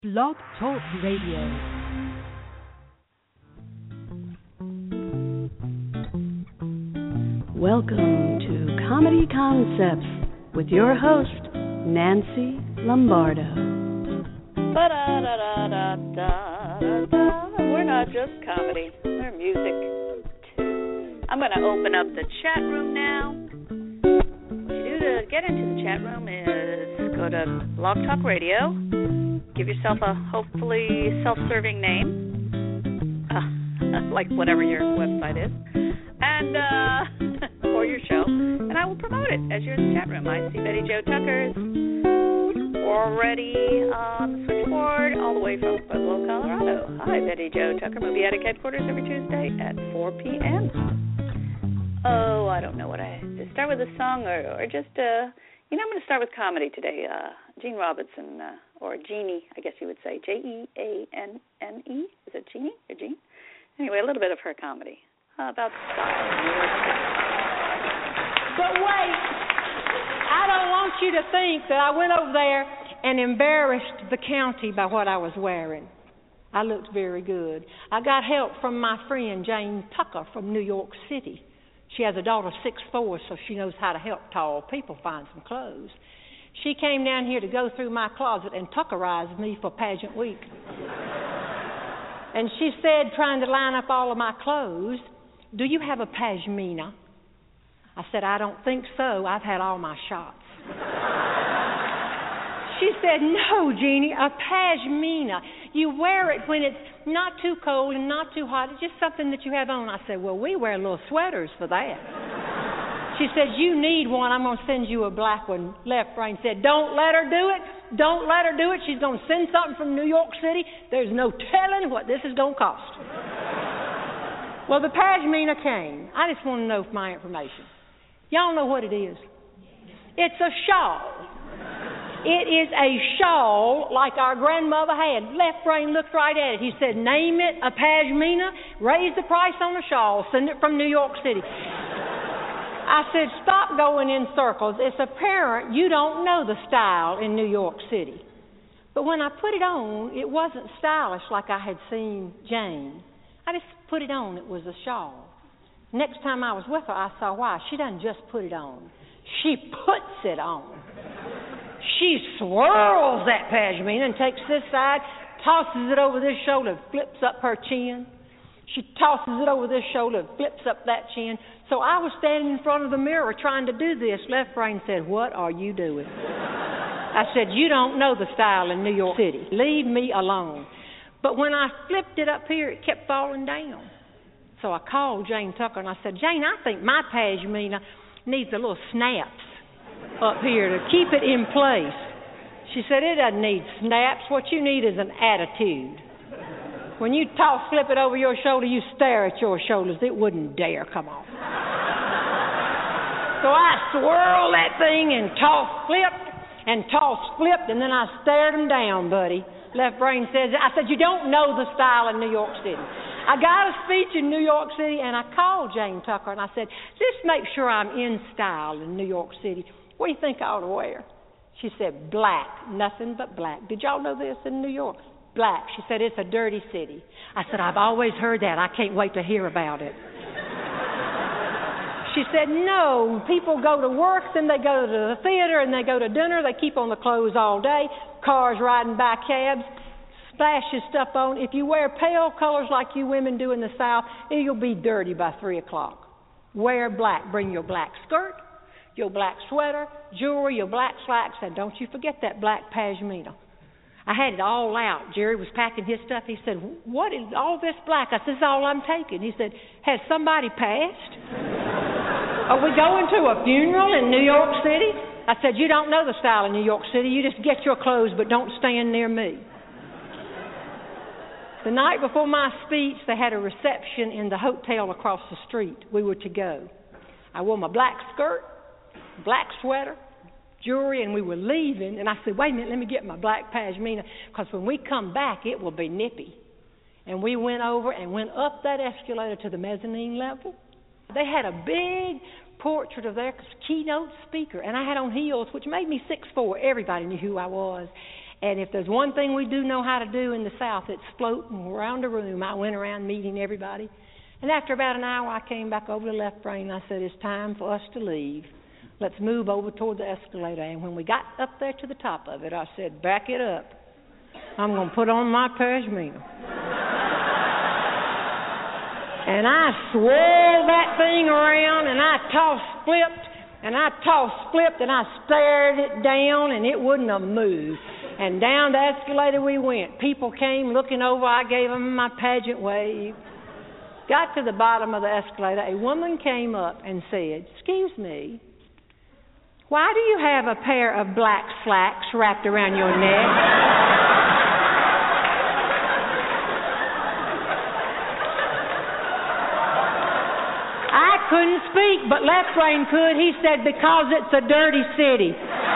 Blog Talk Radio. Welcome to Comedy Concepts with your host, Nancy Lombardo. We're not just comedy, we're music too. I'm going to open up the chat room now. What you do to get into the chat room is go to Blog Talk Radio, give yourself a hopefully self-serving name, like whatever your website is, and or your show, and I will promote it as you're in the chat room. I see Betty Jo Tucker's already on the switchboard all the way from Pueblo, Colorado. Hi, Betty Jo Tucker, Movie Attic Headquarters every Tuesday at 4 p.m. Oh, I don't know what to start with a song or just, I'm going to start with comedy today. Jeanne Robinson, or Jeannie, I guess you would say, Jeanne. Is it Jeannie or Jean? Anyway, a little bit of her comedy about style. But wait, I don't want you to think that I went over there and embarrassed the county by what I was wearing. I looked very good. I got help from my friend Jane Tucker from New York City. She has a daughter 6'4", so she knows how to help tall people find some clothes. She came down here to go through my closet and Tuckerize me for pageant week. And she said, trying to line up all of my clothes, "Do you have a pashmina?" I said, "I don't think so. I've had all my shots." She said, "No, Jeannie, a pashmina. You wear it when it's not too cold and not too hot. It's just something that you have on." I said, "Well, we wear little sweaters for that." She said, "You need one. I'm going to send you a black one." Left brain said, "Don't let her do it. Don't let her do it. She's going to send something from New York City. There's no telling what this is going to cost." Well, the pashmina came. I just want to know for my information. Y'all know what it is? It's a shawl. It is a shawl like our grandmother had. Left brain looked right at it. He said, "Name it a pashmina, raise the price on the shawl, send it from New York City." I said, "Stop going in circles. It's apparent you don't know the style in New York City." But when I put it on, it wasn't stylish like I had seen Jane. I just put it on. It was a shawl. Next time I was with her, I saw why. She doesn't just put it on. She puts it on. She swirls that pashmina and takes this side, tosses it over this shoulder, flips up her chin. She tosses it over this shoulder, flips up that chin. So I was standing in front of the mirror trying to do this. Left brain said, "What are you doing?" I said, "You don't know the style in New York City. Leave me alone." But when I flipped it up here, it kept falling down. So I called Jane Tucker and I said, "Jane, I think my pashmina needs a little snaps up here to keep it in place." She said, "It doesn't need snaps. What you need is an attitude. When you flip it over your shoulder, you stare at your shoulders. It wouldn't dare come off." So I swirled that thing and flipped, and then I stared them down, buddy. Left brain says, I said, "You don't know the style in New York City." I got a speech in New York City, and I called Jane Tucker, and I said, "Just make sure I'm in style in New York City. What do you think I ought to wear?" She said, "Black, nothing but black." Did y'all know this in New York? Black. She said, "It's a dirty city." I said, "I've always heard that. I can't wait to hear about it." She said, "No, people go to work, then they go to the theater, and they go to dinner. They keep on the clothes all day, cars riding by cabs, splashes stuff on. If you wear pale colors like you women do in the South, you'll be dirty by 3 o'clock. Wear black. Bring your black skirt, your black sweater, jewelry, your black slacks, and don't you forget that black pashmina." I had it all out. Jerry was packing his stuff. He said, "What is all this black?" I said, "This is all I'm taking." He said, "Has somebody passed? Are we going to a funeral in New York City?" I said, "You don't know the style in New York City. You just get your clothes, but don't stand near me." The night before my speech, they had a reception in the hotel across the street. We were to go. I wore my black skirt, black sweater, jewelry, and we were leaving. And I said, "Wait a minute, let me get my black pashmina, because when we come back, it will be nippy." And we went over and went up that escalator to the mezzanine level. They had a big portrait of their keynote speaker, and I had on heels, which made me 6'4". Everybody knew who I was. And if there's one thing we do know how to do in the South, it's floating around the room. I went around meeting everybody. And after about an hour, I came back over to Left Brain, and I said, it's time for us to leave. Let's move over toward the escalator. And when we got up there to the top of it, I said, back it up. I'm going to put on my pashmina. And I swirled that thing around, and I tossed-flipped, and I stared it down, and it wouldn't have moved. And down the escalator we went. People came looking over. I gave them my pageant wave. Got to the bottom of the escalator. A woman came up and said, excuse me, why do you have a pair of black slacks wrapped around your neck? I couldn't speak, but Left Brain could. He said, because it's a dirty city.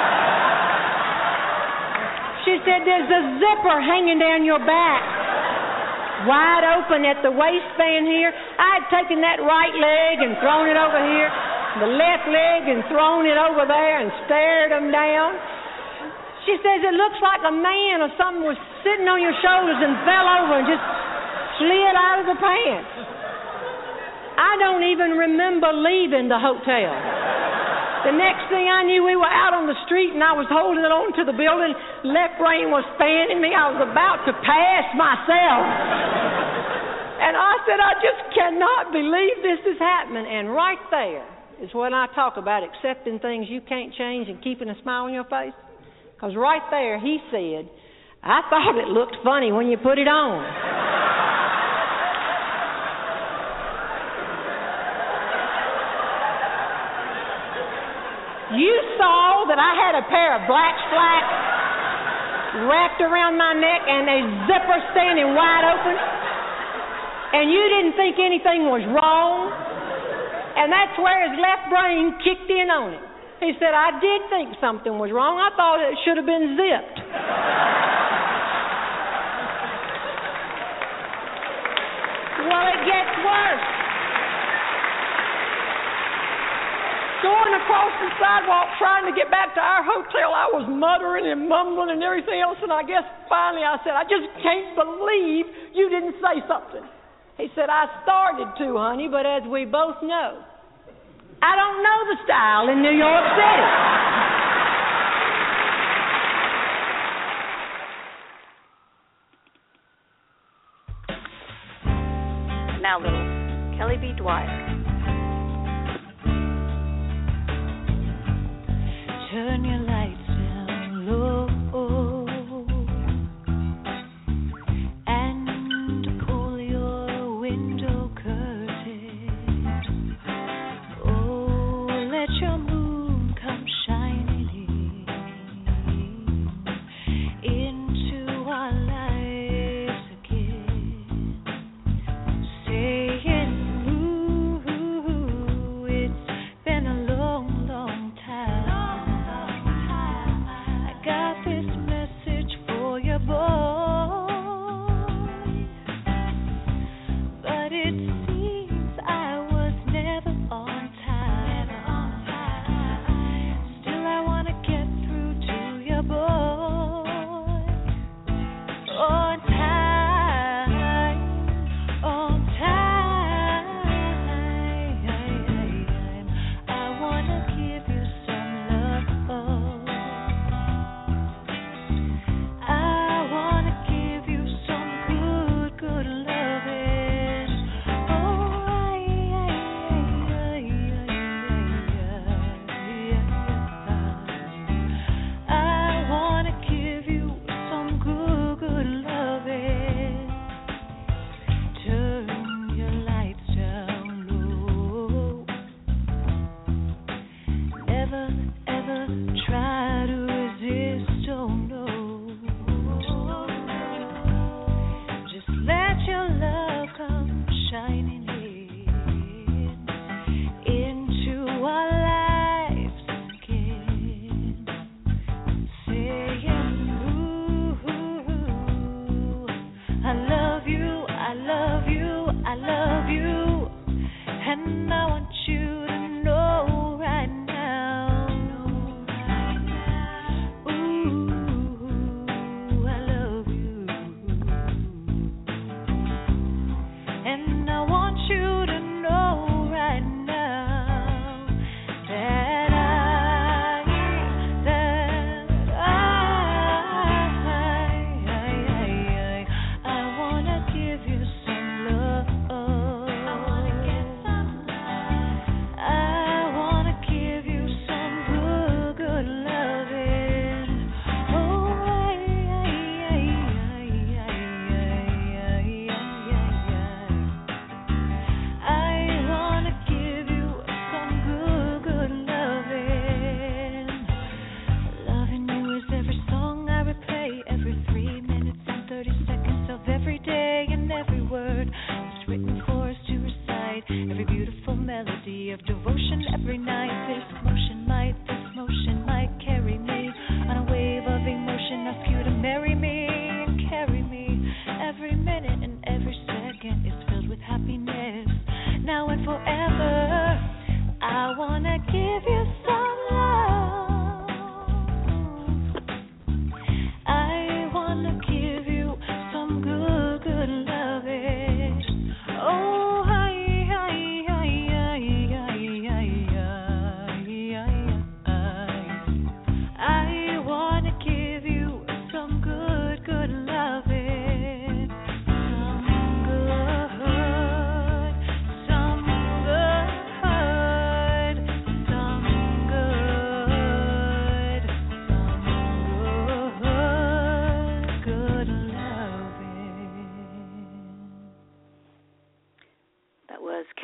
She said, there's a zipper hanging down your back, wide open at the waistband here. I had taken that right leg and thrown it over here, the left leg and thrown it over there and stared them down. She says, it looks like a man or something was sitting on your shoulders and fell over and just slid out of the pants. I don't even remember leaving the hotel. The next thing I knew, we were out on the street, and I was holding on to the building. Left Brain was fanning me. I was about to pass myself. And I said, I just cannot believe this is happening. And right there is when I talk about accepting things you can't change and keeping a smile on your face. Because right there, he said, I thought it looked funny when you put it on. You saw that I had a pair of black slacks wrapped around my neck and a zipper standing wide open, and you didn't think anything was wrong, and that's where his left brain kicked in on it. He said, I did think something was wrong. I thought it should have been zipped. Well, it gets worse. Going across the sidewalk trying to get back to our hotel, I was muttering and mumbling and everything else, and I guess finally I said, I just can't believe you didn't say something. He said, I started to, honey, but as we both know, I don't know the style in New York City. Now little Kelly B. Dwyer. Turn your lights down low and pull your window curtains. Oh, let your moon come shining into our lives again, saying, ooh, it's been a long, long time.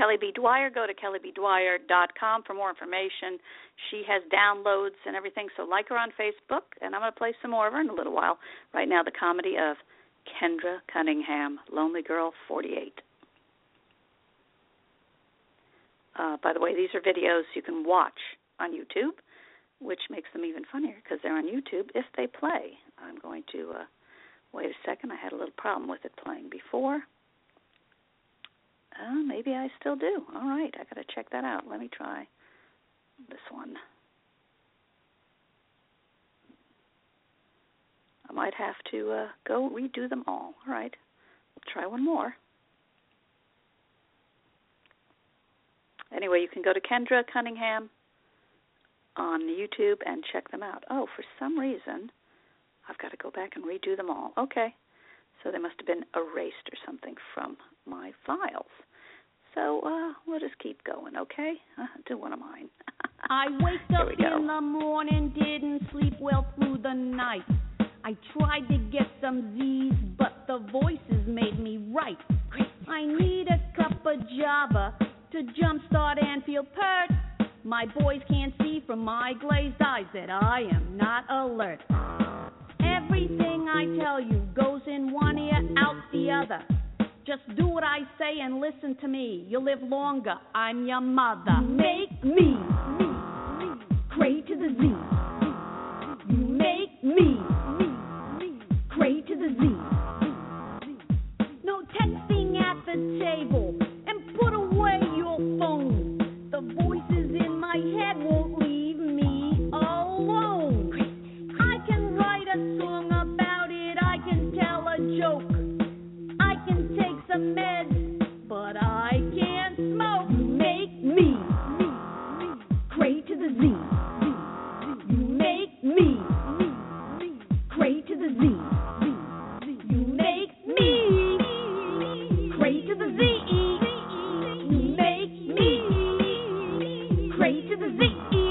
Kelly B. Dwyer. Go to kellybdwyer.com for more information. She has downloads and everything, so like her on Facebook, and I'm going to play some more of her in a little while. Right now, the comedy of Kendra Cunningham, Lonely Girl 48. By the way, these are videos you can watch on YouTube, which makes them even funnier because they're on YouTube if they play. I'm going to wait a second. I had a little problem with it playing before. Maybe I still do. All right, I got to check that out. Let me try this one. I might have to go redo them all. All right, we'll try one more. Anyway, you can go to Kendra Cunningham on YouTube and check them out. Oh, for some reason, I've got to go back and redo them all. Okay, so they must have been erased or something from my files. So we'll just keep going, okay? Do one of mine. I wake up in the morning, didn't sleep well through the night. I tried to get some Z's, but the voices made me right. I need a cup of Java to jumpstart and feel pert. My boys can't see from my glazed eyes that I am not alert. Everything I tell you goes in one ear, out the other. Just do what I say and listen to me. You'll live longer. I'm your mother. Make me cray to the Z. You make me cray to the Z. No texting at the table and put away your phone. The voices in my head won't leave me alone. I can write a song about it. I can tell a joke. I can take some meds, but I can't smoke. Make me cray to the Z. You make me cray to the Z. You make me cray to the Z. You make me cray to the Z.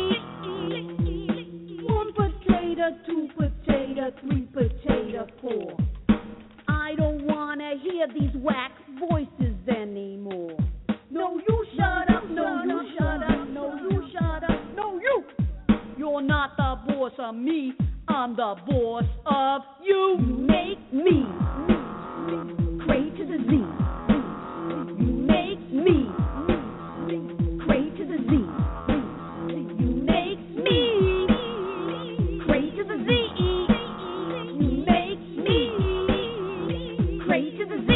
1 potato, 2 potato, 3 potato, 4. I don't want to hear these wax voices anymore. No, you shut up. No, you shut up. No, you shut up. No, you. You're not the boss of me. I'm the boss of you. You make me cray to the Z. You make me cray to the Z. You make me cray to the Z. You make me cray to the Z.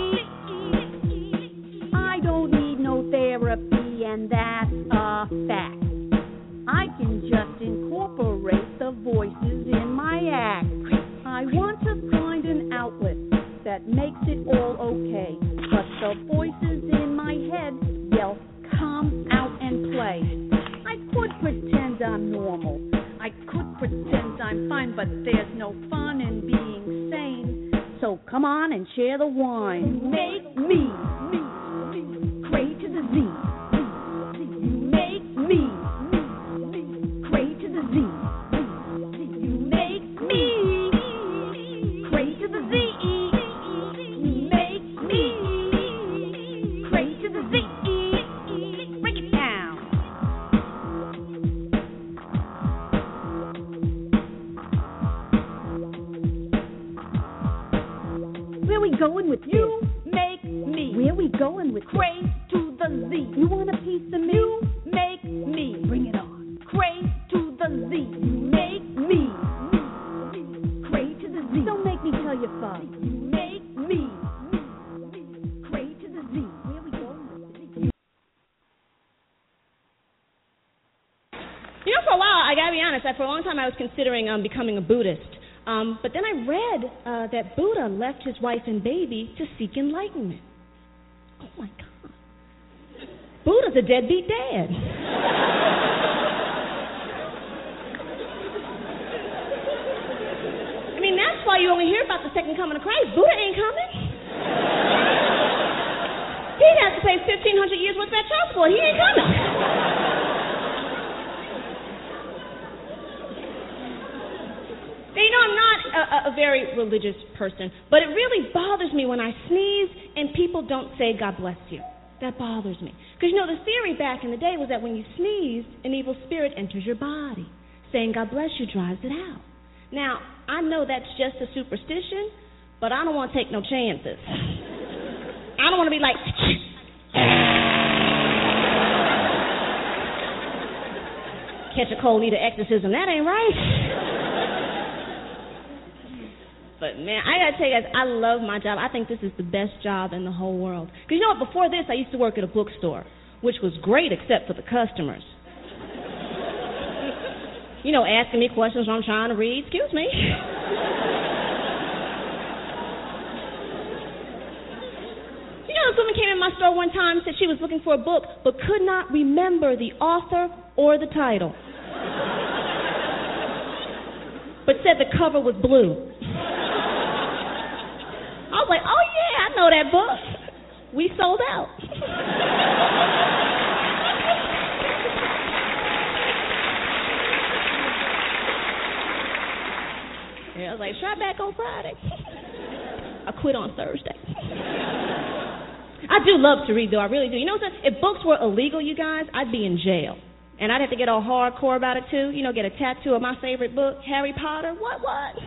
I don't need no therapy, and that's a fact. I can just incorporate the voices in my act. I want to find an outlet that makes it all okay, but the voices in my head yell, come out and play. I could pretend I'm normal. I could pretend I'm fine, but there's no fun in being sane. So come on and share the wine. Make me cray to the Z. You make me cray to the Z. You make me cray to the Z. You make me cray to the Z. Break it down. Where we going with you? Make me. Where we going with cray to the Z? You want a piece of me? You make me. Bring it on. Cray to the Z. You make me. Cray to the Z. Don't make me tell your father. You make me. Cray to the Z. Where we going with Z? You know, for a while, I gotta be honest, for a long time I was considering becoming a Buddhist. But then I read that Buddha left his wife and baby to seek enlightenment. Oh, my God. Buddha's a deadbeat dad. I mean, that's why you only hear about the second coming of Christ. Buddha ain't coming. He'd have to pay 1,500 years worth of that child support. He ain't coming. Now, you know, I'm not a very religious person, but it really bothers me when I sneeze and people don't say God bless you. That bothers me. Because, you know, the theory back in the day was that when you sneezed, an evil spirit enters your body. Saying God bless you drives it out. Now, I know that's just a superstition, but I don't want to take no chances. I don't want to be like... catch a cold, need an exorcism. That ain't right. But, man, I got to tell you guys, I love my job. I think this is the best job in the whole world. Because, you know what, before this, I used to work at a bookstore, which was great except for the customers. You know, asking me questions when I'm trying to read. Excuse me. You know, this woman came in my store one time and said she was looking for a book but could not remember the author or the title. But said the cover was blue. I was like, oh, yeah, I know that book. We sold out. Yeah, I was like, try back on Friday. I quit on Thursday. I do love to read, though. I really do. You know what? If books were illegal, you guys, I'd be in jail. And I'd have to get all hardcore about it, too. You know, get a tattoo of my favorite book, Harry Potter. What?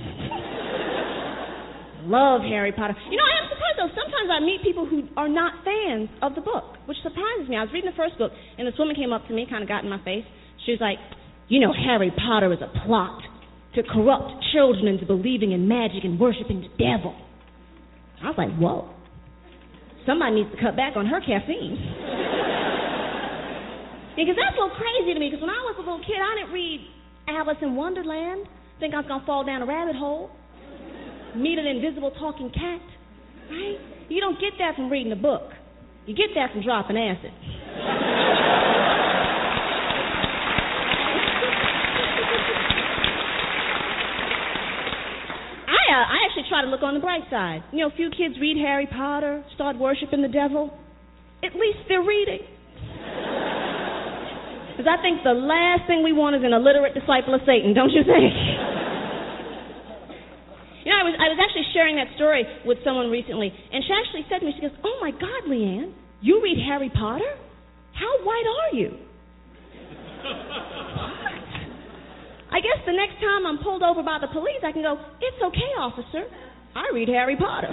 Love Harry Potter. You know, I am surprised, though. Sometimes I meet people who are not fans of the book, which surprises me. I was reading the first book, and this woman came up to me, kind of got in my face. She was like, you know, Harry Potter is a plot to corrupt children into believing in magic and worshiping the devil. I was like, whoa. Somebody needs to cut back on her caffeine. Because that's a little crazy to me, because when I was a little kid, I didn't read Alice in Wonderland, think I was going to fall down a rabbit hole, meet an invisible talking cat, right? You don't get that from reading a book. You get that from dropping acid. I actually try to look on the bright side. You know, a few kids read Harry Potter, start worshiping the devil. At least they're reading. Because I think the last thing we want is an illiterate disciple of Satan, don't you think? You know, I was actually sharing that story with someone recently, and she actually said to me, she goes, oh my God, Leanne, you read Harry Potter? How white are you? I guess the next time I'm pulled over by the police, I can go, it's okay, officer. I read Harry Potter.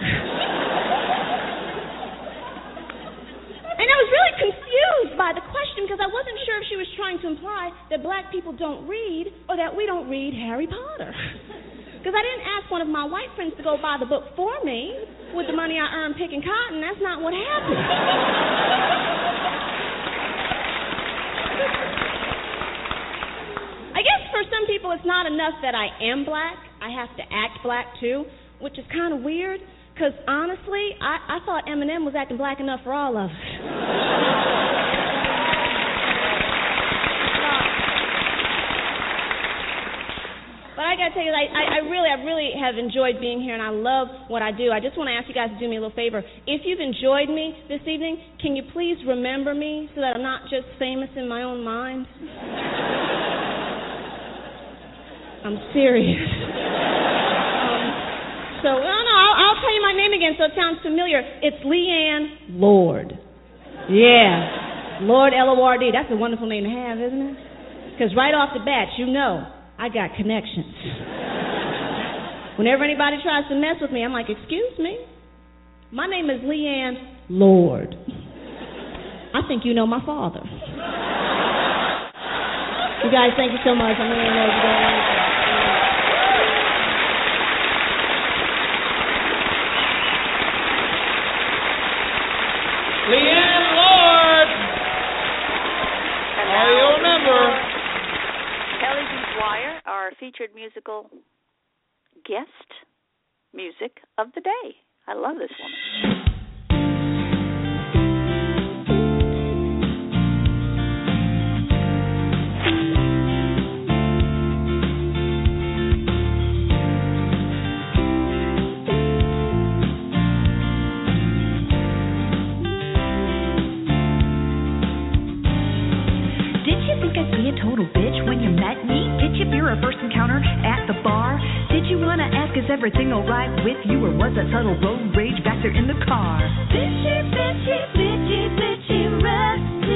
And I was really confused by the question because I wasn't sure if she was trying to imply that black people don't read or that we don't read Harry Potter. Because I didn't ask one of my white friends to go buy the book for me with the money I earned picking cotton. That's not what happened. I guess for some people it's not enough that I am black. I have to act black too, which is kind of weird because honestly, I thought Eminem was acting black enough for all of us. But I got to tell you, I really have enjoyed being here, and I love what I do. I just want to ask you guys to do me a little favor. If you've enjoyed me this evening, can you please remember me so that I'm not just famous in my own mind? I'm serious. I'll tell you my name again so it sounds familiar. It's Leanne Lord. Yeah, Lord L-O-R-D. That's a wonderful name to have, isn't it? Because right off the bat, you know I got connections. Whenever anybody tries to mess with me, I'm like, excuse me? My name is Leanne Lord. I think you know my father. You guys, thank you so much. I'm really glad you're going. Leanne Lord. Are you a member? Kelly Dwyer, our featured musical guest music of the day. I love this woman. Total bitch when you met me? Did you fear our first encounter at the bar? Did you wanna ask is everything alright with you, or was that subtle road rage back there in the car? Bitchy, bitchy, bitchy, bitchy, rusty.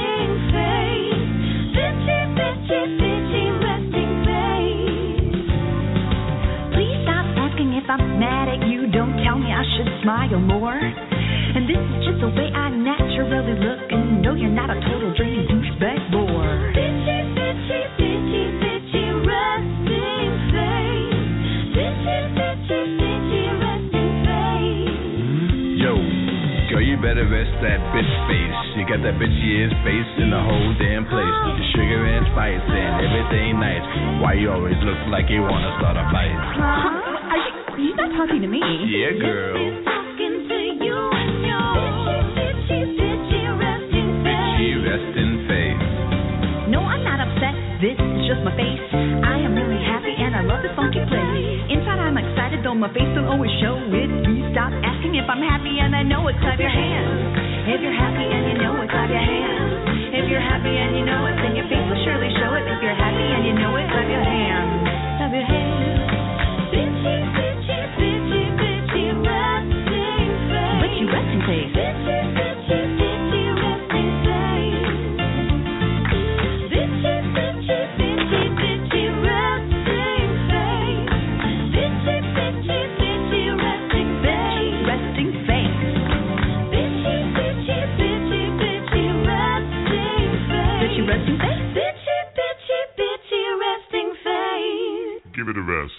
little more. And this is just the way I naturally look. And no, you're not a total dreamy douchebag bore. Bitchy, bitchy, bitchy, bitchy, resting face. Bitchy, bitchy, bitchy, resting face. Yo, girl, you better rest that bitch face. You got that bitchy ass face in the whole damn place. Your sugar and spice and everything nice. Why you always look like you wanna start a fight? Are you not talking to me? Yeah, girl. Talking to you and your bitchy, bitchy, resting face. Bitchy resting face. No, I'm not upset. This is just my face. I am really happy and I love this funky place. Inside I'm excited, though my face don't always show it. Please stop asking if I'm happy and I know it. Clap your hands. If you're happy and you know it, clap your hands. If you're happy and you know it, then your face will surely show it. If you're happy and you know it, clap your hands. Clap your hands. Bitchy, bitchy, bitchy, bitchy, resting face. Bitchy, resting face. Bitchy, bitchy, bitchy, resting face. Bitchy, bitchy, bitchy, bitchy, resting face. Bitchy, bitchy, bitchy, resting face. Resting face. Bitchy, bitchy, bitchy, bitchy, resting face. Bitchy, resting face. Bitchy, bitchy, bitchy, resting face. Give it a rest.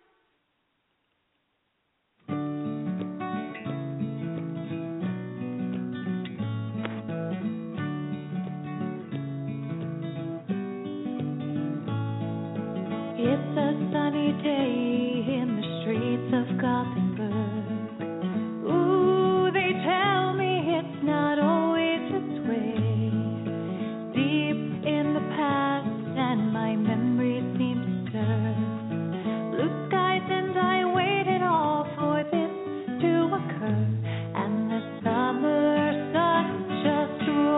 It's a sunny day in the streets of Gothenburg. Ooh, they tell me it's not always this way. Deep in the past and my memories seem to serve. Blue skies and I waited all for this to occur. And the summer sun just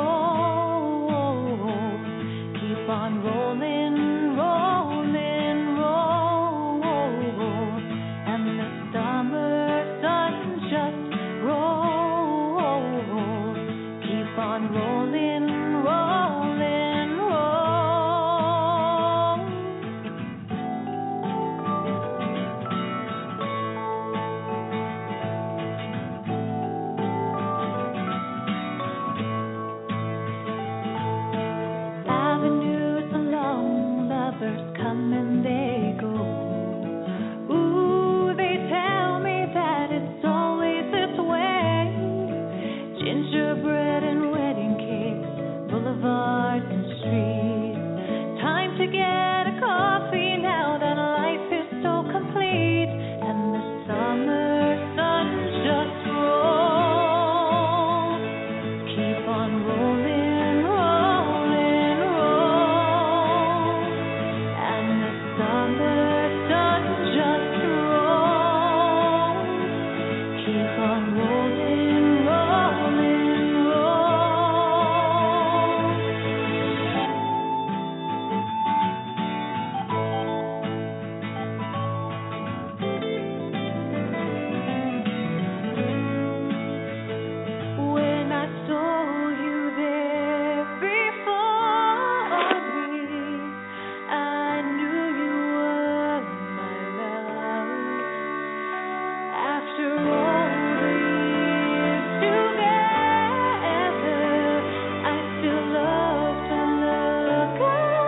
rolls. Keep on rolling, rolling, roll. And the summer sun just rolls. Keep on rolling, rolling, roll. Avenues along, lovers come and they go. Ooh, they tell me that it's always this way. Gingerbread and wedding cakes, boulevards and streets. Time to get a coffee now that life is so complete. And the summer sun just rolls. Keep on rolling, rolling, roll. And the summer sun just rolls. Keep on rolling, rolling, roll. When I saw you there before me, I knew you were my love. After all the years together, I still love to look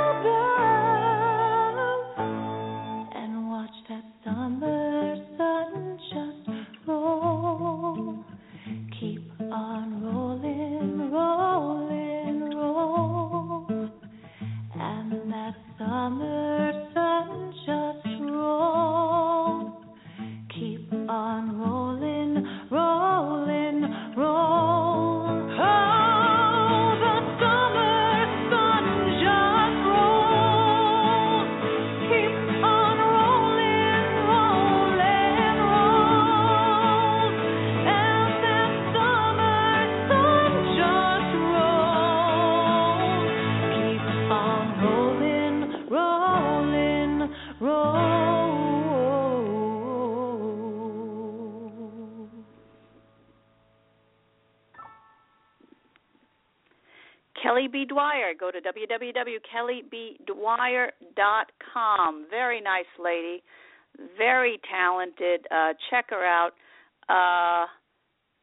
above and watch that summer sun just roll. Keep on rolling, rolling, roll. And that summer sun just roll. Keep on rolling, rolling, roll. Oh, the summer sun just rolls. Keep on rolling, rolling, roll. And that summer sun just rolls. Keep on rolling, rolling, roll. Kelly B. Dwyer. Go to www.kellybdwyer.com. Very nice lady, very talented. Check her out.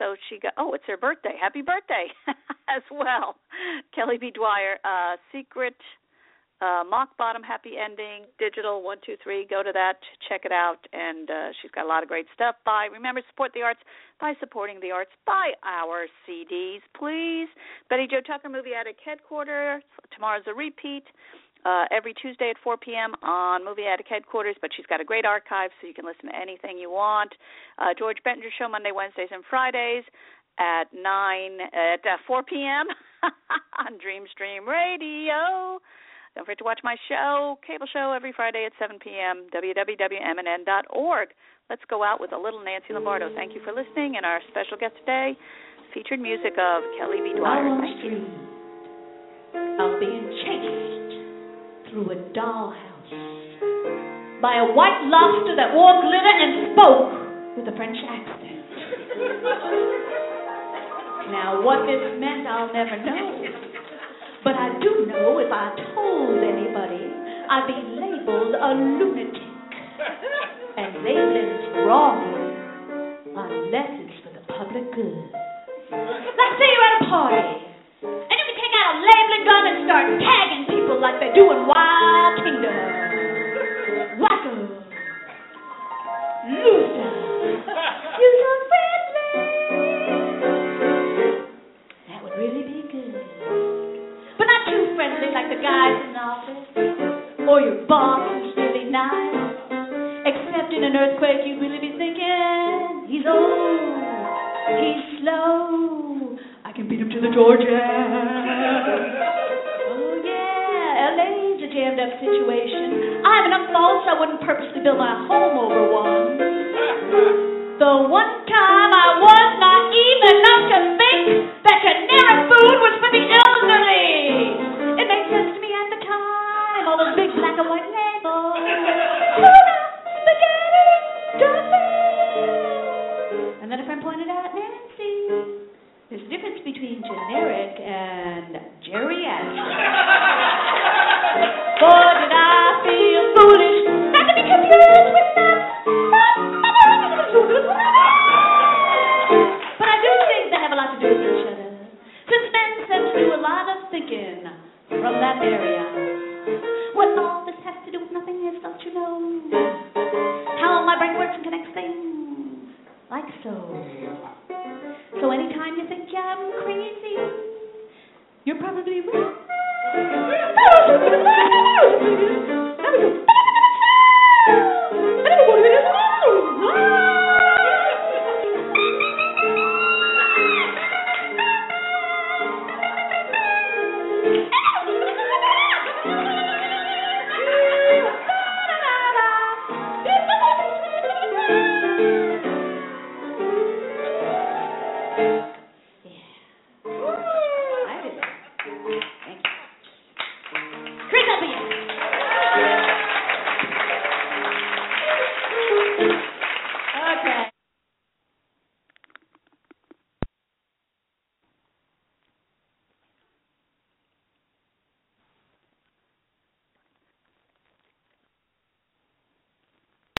so it's her birthday. Happy birthday as well. Kelly B. Dwyer, Secret, Mock Bottom, Happy Ending, Digital 123. Go to that, check it out, and she's got a lot of great stuff. Remember, support the arts by supporting the arts. Buy our CDs, please. Betty Jo Tucker, Movie Addict Headquarters. Tomorrow's a repeat. Every Tuesday at 4 p.m. on Movie Addict Headquarters, but she's got a great archive, so you can listen to anything you want. George Bettinger Show, Monday, Wednesdays, and Fridays at 4 p.m. on Dreamstream Radio. Don't forget to watch my show, cable show, every Friday at 7 p.m., www.mnn.org. Let's go out with a little Nancy Lombardo. Thank you for listening, and our special guest today, featured music of Kelly B. Dwyer. Thank you. Of being chased through a dollhouse by a white lobster that wore glitter and spoke with a French accent. Now, what this meant, I'll never know. But I do know if I told anybody, I'd be labeled a lunatic. And labeling's wrong unless it's for the public good. Let's say you're at a party, and you can take out a labeling gun and start tagging people like they do in Wild Kingdom. Wacko. Loser. You're so friendly. That would really be good. But not too friendly like the guys in the office. Or your boss who's really nice. Except in an earthquake you'd really be thinking, he's old. He's slow. I can beat him to the Georgia. Oh, yeah, LA's a jammed up situation. I have enough faults I wouldn't purposely build my home over one. The one time I was naive enough to think that generic food was for the elderly. It made sense to me at the time, all those big black and white labels. Tuna, spaghetti, dressing. And then a friend pointed out, Nancy, there's a difference between generic and geriatric. Boy, did I feel foolish not to be confused with that. But I do think they have a lot to do with each other. Since men tend to do a lot of thinking from that area. What all this has to do with nothing is, don't you know? How my brain works and connects things. Like so. So anytime you think I'm crazy, you're probably right.